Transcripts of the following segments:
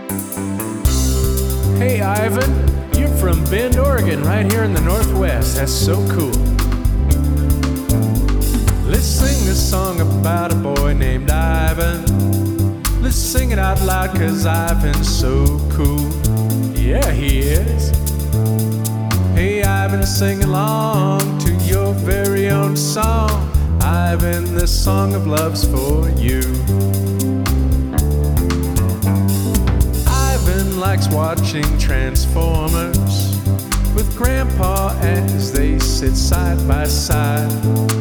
Hey Ivan, you're from Bend, Oregon, right here in the Northwest. That's so cool. Let's sing this song about a boy named Ivan. Let's sing it out loud, 'cause Ivan's so cool. Yeah, he is. Hey Ivan, sing along to your very own song. Ivan, this song of love's for you. Ivan likes watching Transformers with Grandpa as they sit side by side.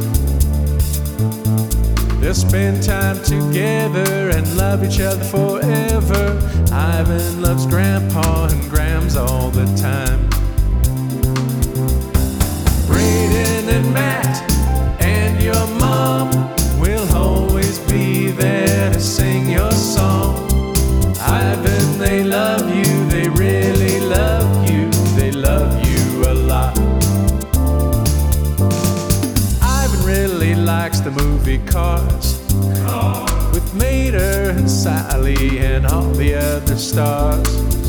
They'll spend time together and love each other forever. Ivan loves Grandpa and Grams all the time. Braden and Matt and your mom will always be there to sing your song. Ivan, they love you, they really love you, they love you a lot. Ivan really likes the movie Cars, with Mater and Sally and all the other stars.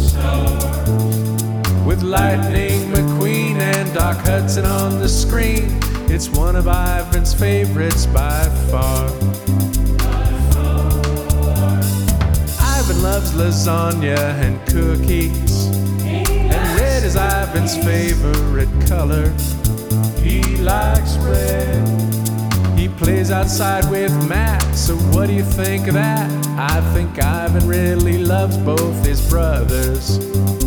With Lightning McQueen and Doc Hudson on the screen, it's one of Ivan's favorites by far. Ivan loves lasagna and cookies, and red is Ivan's favorite color. He likes red. He plays outside with Matt, so what do you think of that? I think Ivan really loves both his brothers.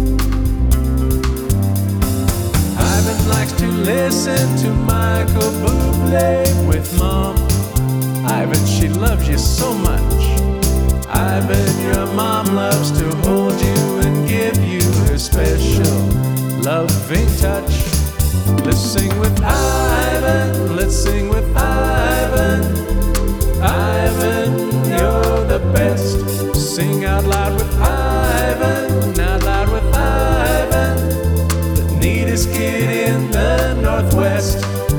Ivan likes to listen to Michael Bublé with Mom. Ivan, she loves you so much. Ivan, your mom loves to hold you and give you her special loving touch. Let's sing with Ivan, let's sing with Ivan. Ivan, you're the best. Sing out loud with Ivan, out loud with Ivan, the neatest kid in the Northwest.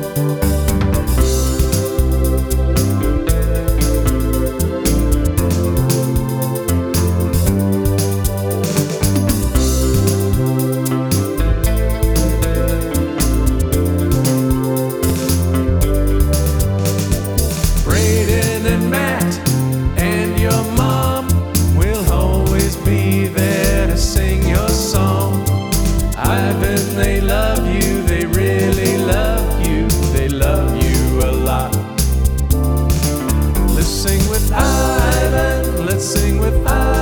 They love you, they really love you, they love you a lot. Let's sing with Ivan, let's sing with Ivan.